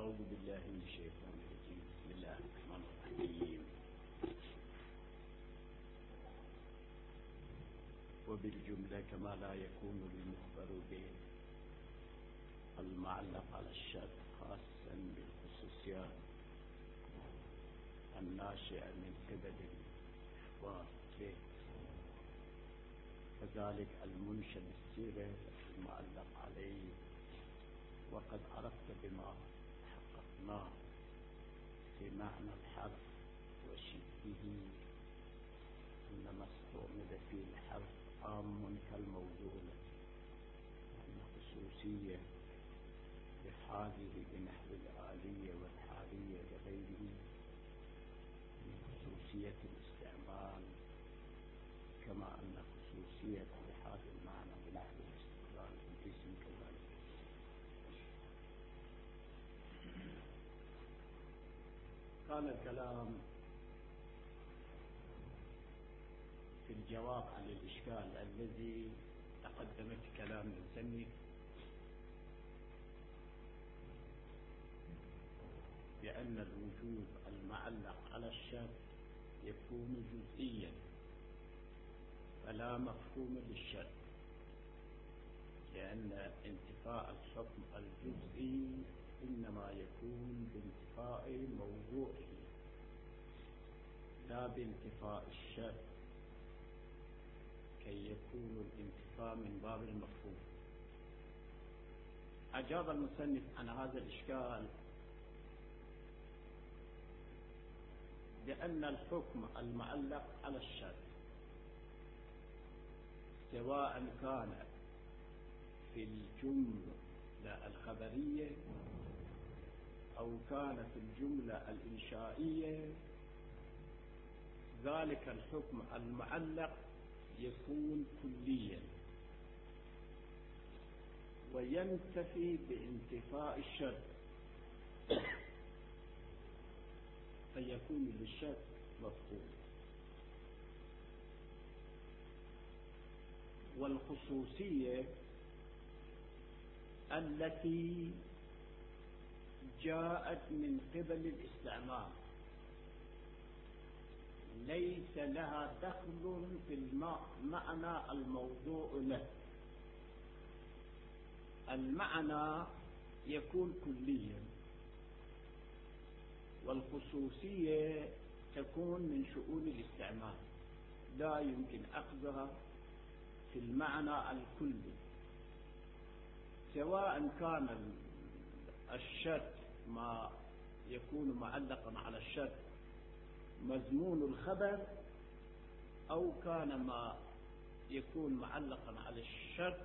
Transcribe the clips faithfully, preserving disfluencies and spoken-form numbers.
أعوذ بالله من الشيطان الرجيم. بسم الله الرحمن الرحيم. وبالجملة كما لا يكون المخبر به المعلق على الشرط خاصا بالخصوصيات الناشئة من قبل الإخبار به، كذلك المنشأ بالصيغة المعلق عليه. وقد عرفت بما حققناه في معنى الحرف وشبهه أن ما استعمل فيه الحرف عام كالموضوع، وأن خصوصية بحاله بنحو الآلية والحالية لغيره من خصوصية الاستعمال، كما أن خصوصية بحال المعنى بنحو الاستقرار بالاسم كذلك. كان الكلام في الجواب عن الإشكال الذي تقدمت كلام المصنف بأن الوجوب المعلق على الشرط يكون جزئيا فلا مفهوم للشرط، لأن انتفاء الحكم الجزئي إنما يكون بانتفاء موضوعه لا بانتفاء الشرط، كي يكون الانتفاء من باب المفهوم. أجاب المصنف عن هذا الإشكال بأن الحكم المعلق على الشرط سواء كان في الجملة الخبرية أو كان في الجملة الإنشائية، ذلك الحكم المعلق يكون كليا وينتفي بانتفاء الشرط، فيكون للشرط مفهوم. والخصوصية التي جاءت من قبل الاستعمال ليس لها دخل في المعنى الموضوع له. المعنى يكون كليا والخصوصية تكون من شؤون الاستعمال، لا يمكن أخذها في المعنى الكلي، سواء كان الشرط ما يكون معلقا على الشرط مضمون الخبر، أو كان ما يكون معلقا على الشرط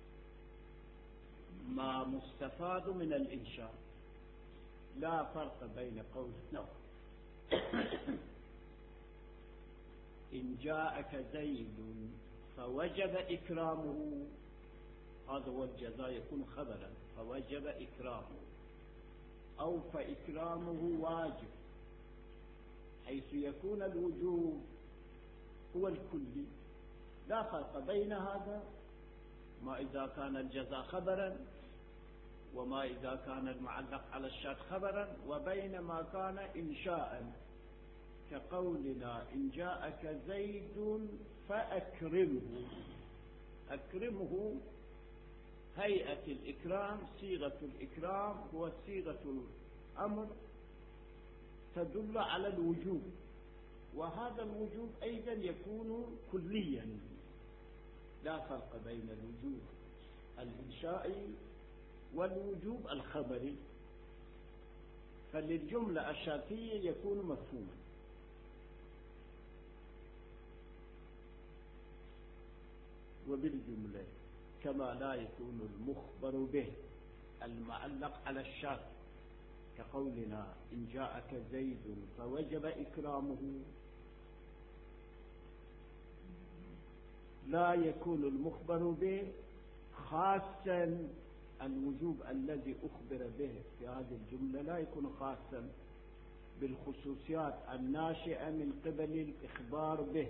ما مستفاد من الإنشاء. لا فرق بين قول نو إن جاءك زيد فوجب إكرامه، هذا هو الجزاء يكون خبرا فوجب إكرامه، أو فإكرامه واجب، حيث يكون الوجوب هو الكلي. لا فرق بين هذا ما إذا كان الجزاء خبرا وما إذا كان المعلق على الشرط خبرا، وبين ما كان إنشاء كقولنا إن جاءك زيد فأكرمه. أكرمه هيئة الإكرام، صيغة الإكرام هو صيغة الأمر تدل على الوجوب، وهذا الوجوب أيضا يكون كليا. لا فرق بين الوجوب الإنشائي والوجوب الخبري، فللجملة الشرطية يكون مفهوما. وبالجملة كما لا يكون المخبر به المعلق على الشرط كقولنا إن جاءك زيد فوجب إكرامه، لا يكون المخبر به خاصا الوجوب الذي أخبر به في هذه الجملة لا يكون خاصا بالخصوصيات الناشئة من قبل الإخبار به.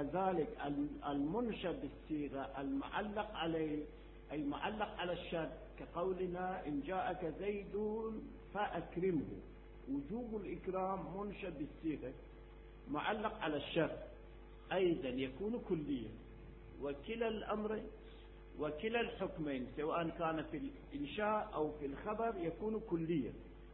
كذلك المنشأ بالصيغة المعلق عليه أي معلق على الشرط كقولنا إن جاءك زيد فأكرمه، وجوب الإكرام منشأ بالصيغة معلق على الشرط، أيضا يكون كليا. وكلا الأمر وكلا الحكمين سواء كان في الإنشاء أو في الخبر يكون كليا.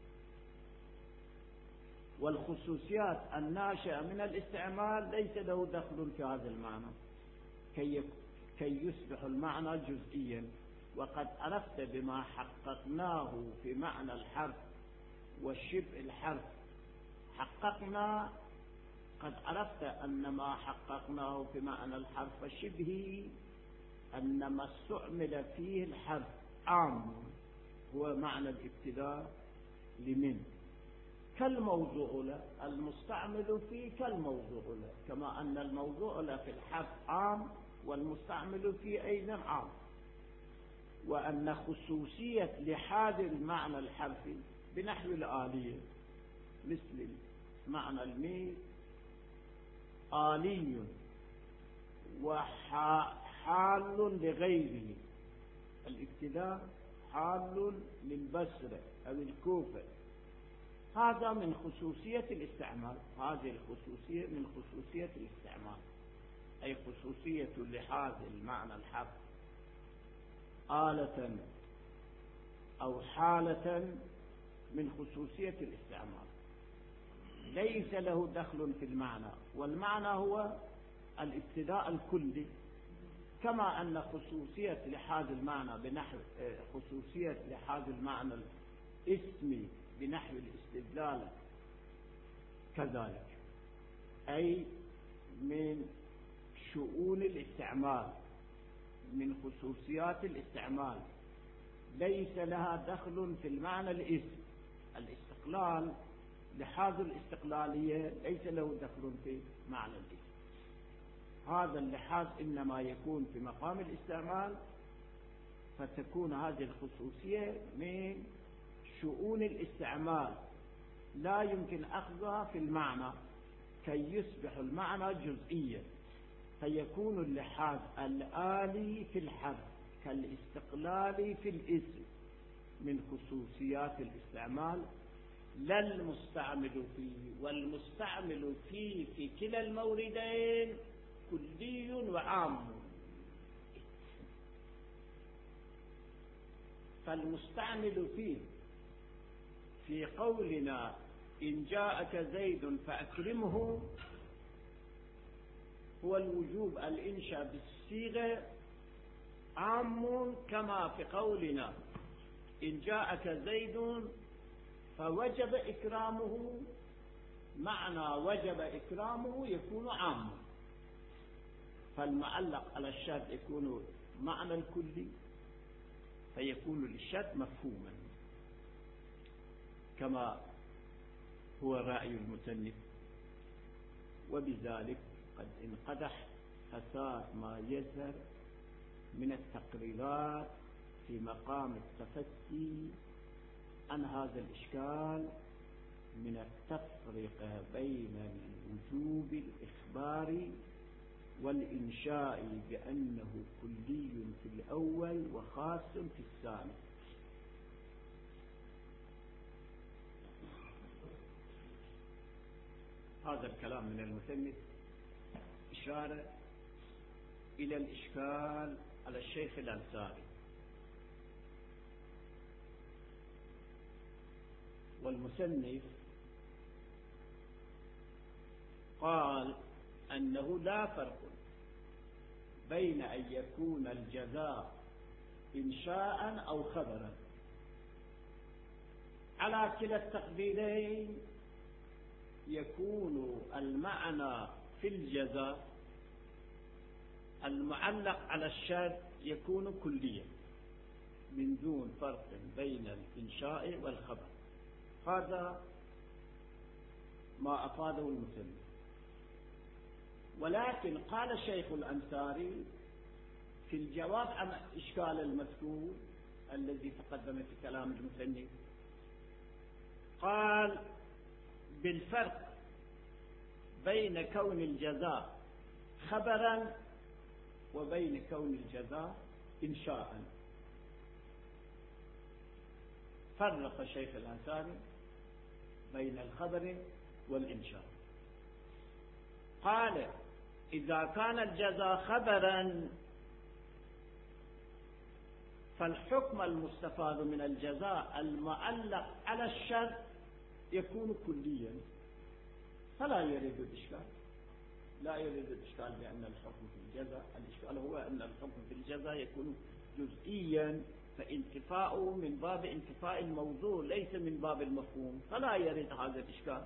والخصوصيات الناشئة من الاستعمال ليس له دخل في هذا المعنى كي كي يصبح المعنى جزئيا. وقد عرفت بما حققناه في معنى الحرف والشبه الحرف. حققنا، قد عرفت أن ما حققناه في معنى الحرف والشبه أن ما استعمل فيه الحرف عام هو معنى الابتداء لمن، كالموضوع له المستعمل فيه كالموضوع له، كما أن الموضوع له في الحرف عام والمستعمل فيه أيضا عام. وأن خصوصية لحاذ المعنى الحرفي بنحو الآلية مثل معنى الميل آلي وحال لغيره، الابتداء حال للبصرة أو الكوفة، هذا من خصوصية الاستعمال. هذه الخصوصية من خصوصية الاستعمال، أي خصوصية لحاذ المعنى الحرف آلة أو حالة من خصوصية الاستعمال، ليس له دخل في المعنى. والمعنى هو الابتداء الكلي، كما أن خصوصية لحاذ المعنى بنحو خصوصية لحاذ المعنى الاسمي بنحو الاستدلال كذلك، أي من شؤون الاستعمال، من خصوصيات الاستعمال، ليس لها دخل في المعنى الاسم. الاستقلال لحاذ الاستقلالية ليس له دخل في معنى الاسم. هذا اللحاظ إنما يكون في مقام الاستعمال، فتكون هذه الخصوصية من شؤون الاستعمال لا يمكن أخذها في المعنى كي يصبح المعنى جزئيا، فيكون اللحاظ الآلي في الحرف كالاستقلال في الاسم من خصوصيات الاستعمال، لا المستعمل فيه. والمستعمل فيه في كلا الموردين كلي وعام. فالمستعمل فيه في قولنا إن جاءك زيد فأكرمه هو الوجوب الإنشاء بالصيغة عام، كما في قولنا إن جاءك زيد فوجب إكرامه، معنى وجب إكرامه يكون عام. فالمعلق على الشرط يكون معنى الكلي، فيكون للشرط مفهوما كما هو رأي المصنف. وبذلك قد انقدح فساد ما يظهر من التقريرات في مقام التفسي عن هذا الإشكال من التفرقة بين الوجوب الإخباري والإنشاء بأنه كلي في الأول وخاص في الثاني. هذا الكلام من المصنف إشارة إلى الإشكال على الشيخ الأنصاري. والمصنف قال أنه لا فرق بين أن يكون الجزاء إنشاء أو خبرا، على كلا التقديرين يكون المعنى في الجزاء المعلق على الشرط يكون كليا من دون فرق بين الإنشاء والخبر. هذا ما أفاده المصنف. ولكن قال الشيخ الأنصاري في الجواب عن إشكال المذكور الذي تقدم في كلام المصنف، قال بالفرق بين كون الجزاء خبرا وبين كون الجزاء إنشاء. فرق الشيخ الأنصاري بين الخبر والإنشاء. قال إذا كان الجزاء خبرا فالحكم المستفاد من الجزاء المعلق على الشرط يكون كليا فلا يريد الإشكال، لا يريد الإشكال بأن الحكم في الجزاء، الإشكال هو أن الحكم في الجزاء يكون جزئيا فانتفاؤه من باب انتفاء الموضوع ليس من باب المفهوم، فلا يريد هذا الإشكال.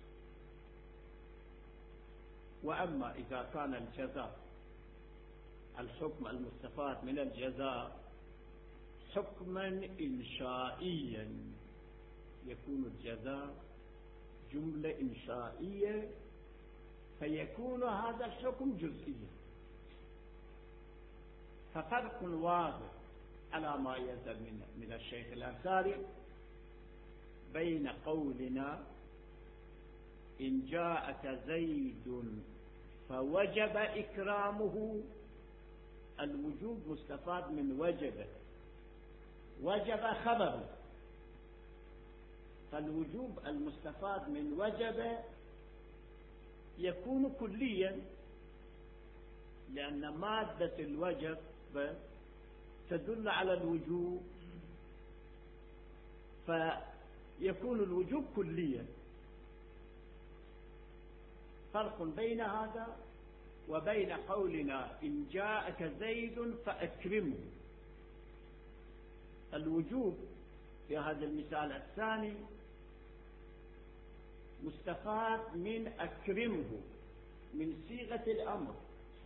وأما إذا كان الجزاء الحكم المستفاد من الجزاء حكما إنشائيا يكون الجزاء جملة إنشائية فيكون هذا الحكم جزئيا. ففرق واضح على ما يزال من, من الشيخ الأنصاري بين قولنا إن جاءك زيد فوجب إكرامه، الوجوب مستفاد من وجب، وجب خبر، فالوجوب المستفاد من وجب يكون كليا لأن مادة الوجب تدل على الوجوب فيكون الوجوب كليا. فرق بين هذا وبين قولنا إن جاءك زيد فأكرمه، الوجوب في هذا المثال الثاني مستفاد من أكرمه من صيغة الأمر،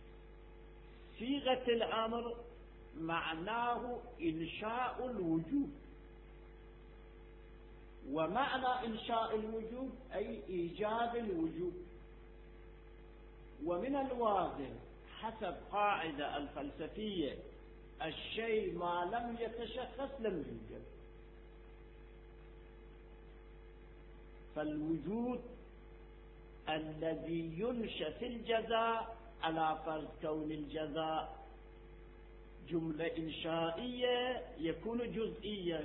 صيغة الأمر معناه إنشاء الوجوب، ومعنى إنشاء الوجوب أي إيجاد الوجوب. ومن الواضح حسب قاعدة الفلسفية الشيء ما لم يتشخص لم يوجد، فالوجود الذي ينشأ في الجزاء على فرض كون الجزاء جملة إنشائية يكون جزئيا،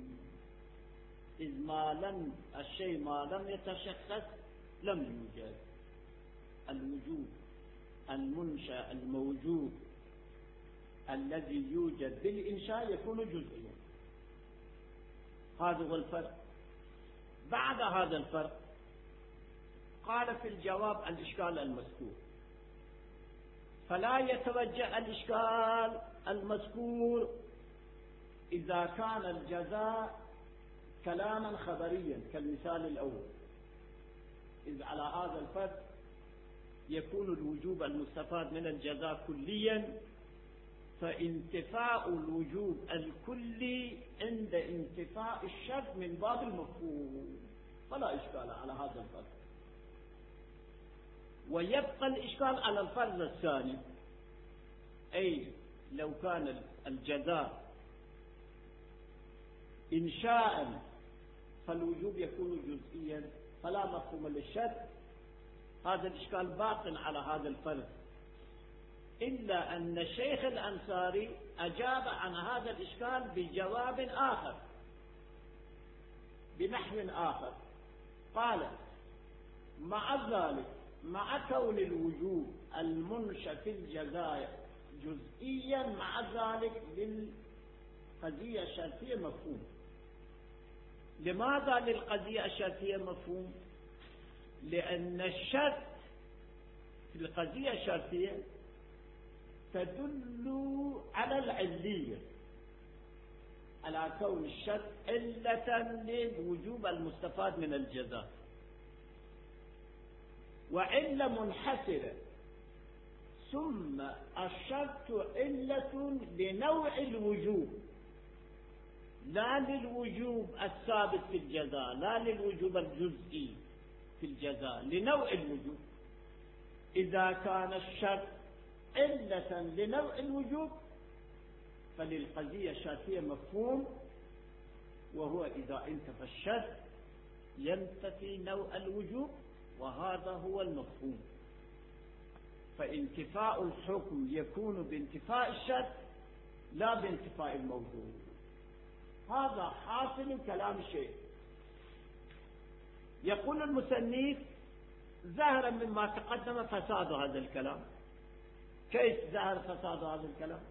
إذ ما لم الشيء ما لم يتشخص لم يوجد. الوجود المنشأ الموجود الذي يوجد بالإنشاء يكون جزئيا، هذا هو الفرق. بعد هذا الفرق قال في الجواب الإشكال المذكور، فلا يتوجه الإشكال المذكور إذا كان الجزاء كلاما خبريا كالمثال الأول، إذ على هذا الفرق يكون الوجوب المستفاد من الجزاء كليا، فانتفاء الوجوب الكلي عند انتفاء الشرط من باب المفهوم، فلا إشكال على هذا الفرق. ويبقى الإشكال على الفرض الثاني، أي لو كان الجزاء إنشاء فالوجوب يكون جزئيا فلا مفهوم للشرط، هذا الإشكال باق على هذا الفرض، إلا أن الشيخ الأنصاري أجاب عن هذا الإشكال بجواب آخر بنحو آخر. قال مع ذلك مع كون الوجوب المنشأ في الجزاء جزئيا مع ذلك للقضية الشرطية مفهوم. لماذا للقضية الشرطية مفهوم؟ لأن الشرط في القضية الشرطية تدل على العلية، على كون الشرط علة للوجوب المستفاد من الجزاء، وعلة منحسرة، ثم الشرط علة لنوع الوجوب لا للوجوب الثابت في الجزاء، لا للوجوب الجزئي في الجزاء، لنوع الوجوب. إذا كان الشرط علة لنوع الوجوب فللقضية الشرطية مفهوم، وهو إذا انتفى الشرط ينتفي نوع الوجوب، وهذا هو المفهوم. فانتفاء الحكم يكون بانتفاء الشرط لا بانتفاء الموضوع، هذا حاصل كلام الشيخ. يقول المصنف ظاهرا مما تقدم فساد هذا الكلام. كيف ظهر فساد هذا الكلام؟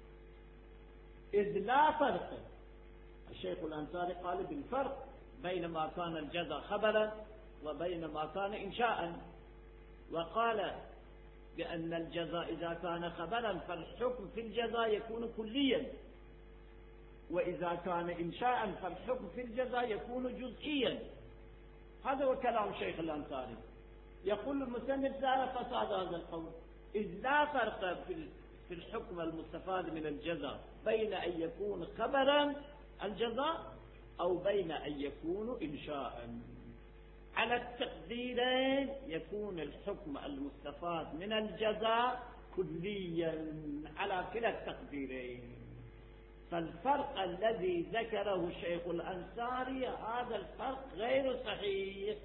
إذ لا فرق. الشيخ الأنصاري قال بالفرق بين ما كان الجزاء خبرا وبين ما كان إنشاء، وقال بأن الجزاء إذا كان خبرا فالحكم في الجزاء يكون كليا، وإذا كان إنشاء فالحكم في الجزاء يكون جزئيا. هذا هو كلام الشيخ الأنصاري. يقول المصنف ظهر فساد هذا القول، إذ لا فرق في الحكم المستفاد من الجزاء بين أن يكون خبرا الجزاء أو بين أن يكون إنشاء. على التقديرين يكون الحكم المستفاد من الجزاء كليا على كلا التقديرين. فالفرق الذي ذكره الشيخ الأنصاري هذا الفرق غير صحيح.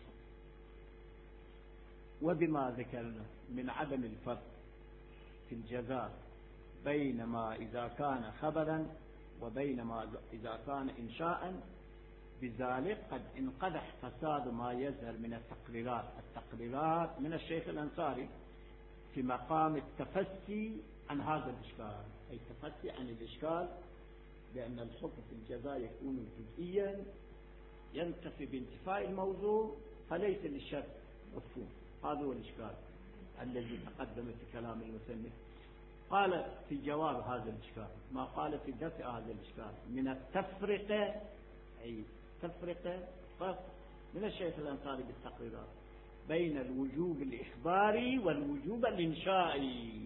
وبما ذكرنا من عدم الفرق في الجزاء بين ما إذا كان خبرا وبين ما إذا كان إنشاء، بذلك قد انقدح فساد ما يظهر من التقريرات التقريرات من الشيخ الأنصاري في مقام التفسي عن هذا الإشكال، أي التفسي عن الإشكال بأن الحكم في الجزاء يكون جزئيا ينتفي بانتفاء الموضوع فليس للشرط مفهوم. هذا هو الإشكال الذي تقدم في كلام المصنف. قال في جواب هذا الإشكال ما قال في دفع هذا الإشكال من التفرقة، أي تفرقة فرق من الشيخ الأنصاري بالتقريرات بين الوجوب الإخباري والوجوب الإنشائي،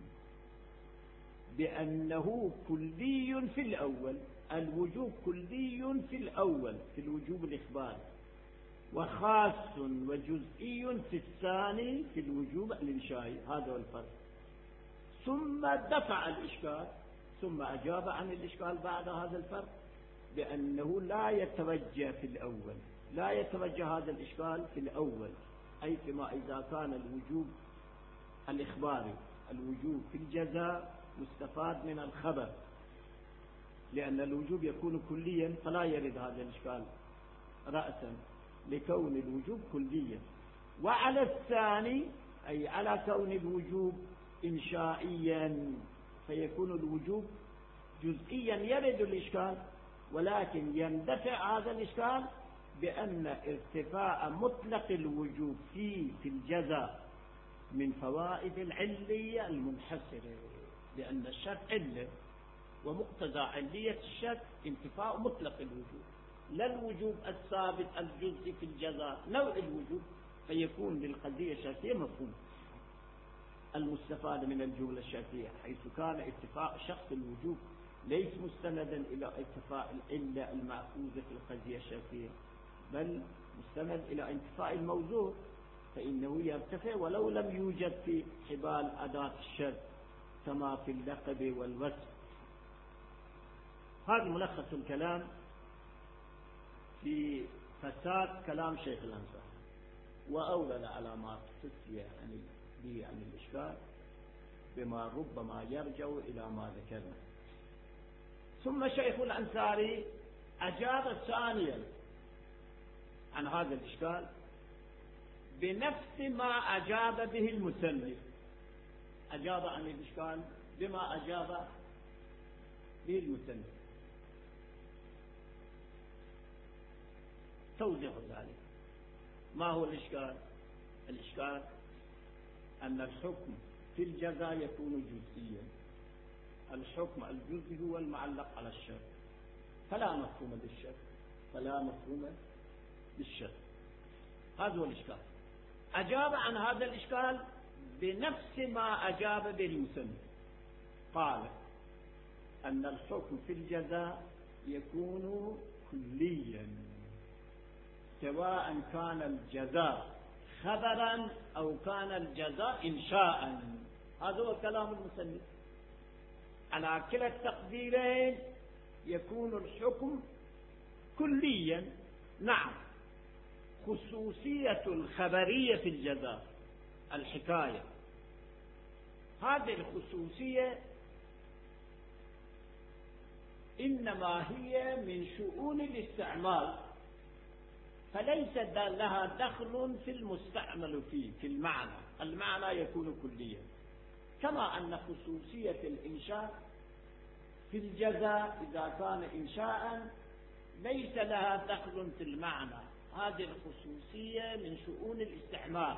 بأنه كلي في الأول، الوجوب كلي في الأول في الوجوب الإخباري، وخاص وجزئي في الثاني في الوجوب الإنشائي. هذا هو الفرق. ثم دفع الإشكال، ثم أجاب عن الإشكال بعد هذا الفرق بأنه لا يتوجه في الأول، لا يتوجه هذا الإشكال في الأول، أي فيما إذا كان الوجوب الإخباري الوجوب في الجزاء مستفاد من الخبر، لأن الوجوب يكون كليا فلا يرد هذا الإشكال رأسا لكون الوجوب كليا. وعلى الثاني أي على كون الوجوب إنشائيا فيكون الوجوب جزئيا يرد الإشكال، ولكن يندفع هذا الإشكال بأن ارتفاع مطلق الوجوب فيه في الجزاء من فوائد العلية المنحسرة، لأن الشرط علة ومقتضى علية الشرط انتفاء مطلق الوجوب، لا الوجوب الثابت الجزئي في الجزاء نوع الوجوب، فيكون للقضية الشرطية مفهوم المستفاد من الجملة الشرطية، حيث كان اتفاق شخص الوجوب ليس مستندا إلى اتفاق العلة المأخوذة في القضية الشرطية، بل مستند إلى انتفاء الموضوع، فإنه يرتفع ولو لم يوجد في حبال أداة الشرط كما في اللقب والوصف. هذا ملخص الكلام في فساد كلام شيخ الأنصاري، وأولى العلامات تسية به عن الإشكال بما ربما يرجع إلى ما ذكرنا. ثم شيخ الأنصاري أجاب ثانيا عن هذا الإشكال بنفس ما أجاب به المصنف، أجاب عن الإشكال بما أجاب به المصنف. توضيح ذلك ما هو الإشكال؟ الإشكال أن الحكم في الجزاء يكون جزئيا، الحكم الجزئي هو المعلق على الشرط، فلا مفهوم للشرط فلا مفهوم للشرط. هذا هو الإشكال. أجاب عن هذا الإشكال بنفس ما أجاب به المصنف، قال أن الحكم في الجزاء يكون كليا سواء كان الجزاء خبرا أو كان الجزاء إنشاء. هذا هو كلام المصنف. على كلا التقديرين يكون الحكم كليا. نعم، خصوصية الخبرية في الجزاء الحكاية، هذه الخصوصية إنما هي من شؤون الاستعمال، فليس لها دخل في المستعمل فيه في المعنى. المعنى يكون كليا، كما أن خصوصية الإنشاء في الجزاء إذا كان إنشاء ليس لها دخل في المعنى. هذه الخصوصية من شؤون الاستعمال،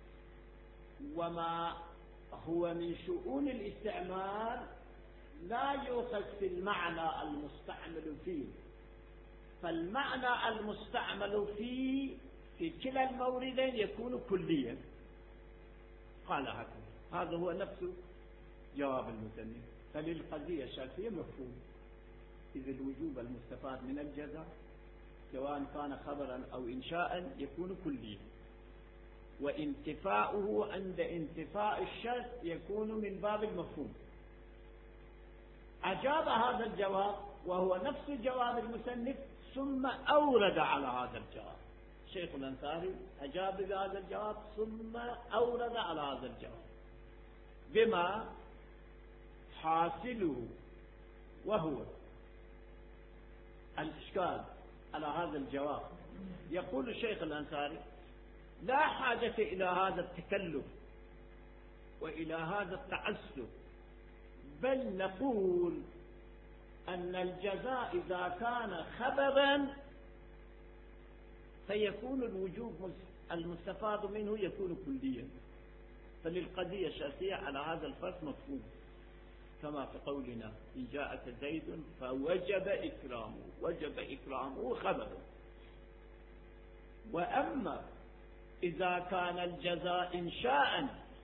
وما هو من شؤون الاستعمال لا يؤخذ في المعنى المستعمل فيه، فالمعنى المستعمل فيه في كلا الموردين يكون كليا. قال هكذا. هذا هو نفس جواب المثنى. فللقضية الشرطية مفهوم، إذ الوجوب المستفاد من الجزاء سواء كان خبرا أو إنشاء يكون كليا، وانتفاؤه عند انتفاء الشرط يكون من باب المفهوم. أجاب هذا الجواب وهو نفس جواب المصنف، ثم أورد على هذا الجواب. شيخ الأنصاري أجاب بهذا الجواب ثم أورد على هذا الجواب بما حاصله، وهو الإشكال على هذا الجواب. يقول الشيخ الأنصاري: لا حاجة إلى هذا التكلف وإلى هذا التعسف، بل نقول أن الجزاء إذا كان خبرا فيكون الوجوب المستفاد منه يكون كليا. فللقضية الشرطية على هذا الفرق مفهوم، كما في قولنا: إن جاءك زيد فوجب إكرامه، وجب إكرامه خبر. وأما إذا كان الجزاء إنشاء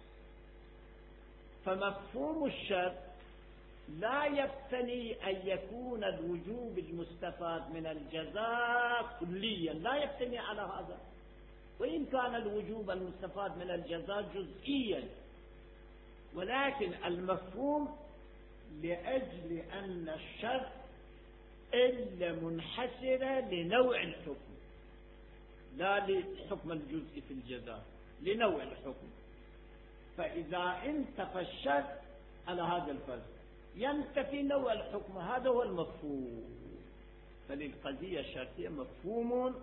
فمفهوم الشرط لا يقتني أن يكون الوجوب المستفاد من الجزاء كليا، لا يقتني على هذا، وإن كان الوجوب المستفاد من الجزاء جزئيا، ولكن المفهوم لأجل أن الشرط إلا منحسرة لنوع الحكم، لا للحكم الجزئي في الجزاء، لنوع الحكم. فإذا انتفى الشرط على هذا الفرق ينتفي نوع الحكم، هذا هو المفهوم. فللقضية الشرطية مفهوم،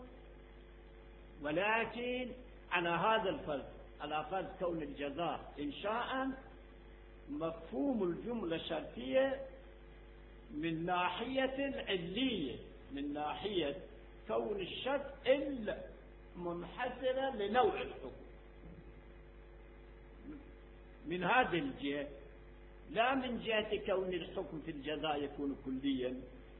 ولكن على هذا الفرق، على فرق كون الجزاء إنشاء، مفهوم الجملة الشرطية من ناحية العلية، من ناحية كون الشرط إلا منحسرة لنوع الحكم، من هذه الجهة، لا من جهة كون الحكم في الجزاء يكون كليا.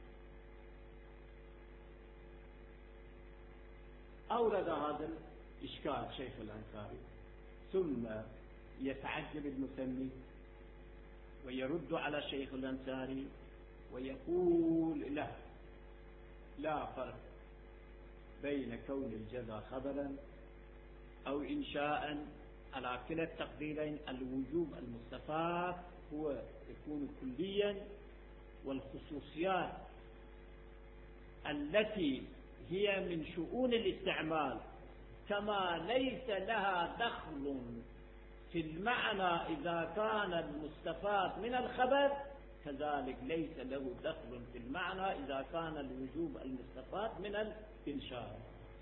أورد هذا الإشكال شيخ الأنصاري، ثم يتعجب المثني ويرد على شيخ الأنصاري ويقول له: لا فرق بين كون الجزاء خبرا أو إنشاء، على كلا التقديرين الوجوب المستفاد هو يكون كليا، والخصوصيات التي هي من شؤون الاستعمال كما ليس لها دخل في المعنى إذا كان المستفاد من الخبر، كذلك ليس له دخل في المعنى إذا كان الوجوب المستفاد من الإنشاء.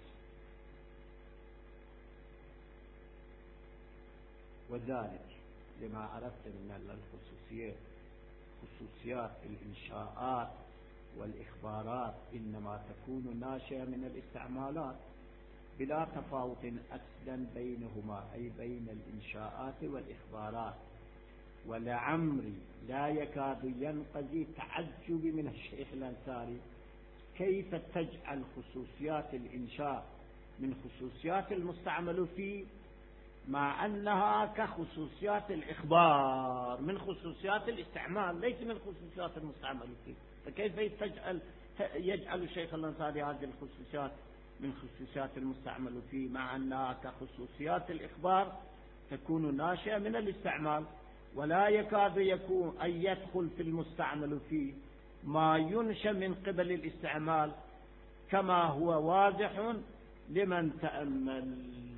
وذلك لما عرفت من الخصوصيات، خصوصيات الإنشاءات والإخبارات إنما تكون ناشئة من الاستعمالات بلا تفاوت أصلا بينهما، أي بين الإنشاءات والإخبارات. ولعمري لا يكاد ينقضي تعجب من الشيخ الأنصاري كيف تجعل خصوصيات الإنشاء من خصوصيات المستعمل فيه، مع أنها كخصوصيات الإخبار من خصوصيات الاستعمال، ليس من خصوصيات المستعمل فيه. فكيف يجعل يجعل الشيخ الأنصاري هذه الخصوصيات من خصوصيات المستعمل فيه، مع أنها كخصوصيات الإخبار تكون ناشئة من الاستعمال، ولا يكاد يكون أن يدخل في المستعمل فيه ما ينشأ من قبل الاستعمال، كما هو واضح لمن تأمل.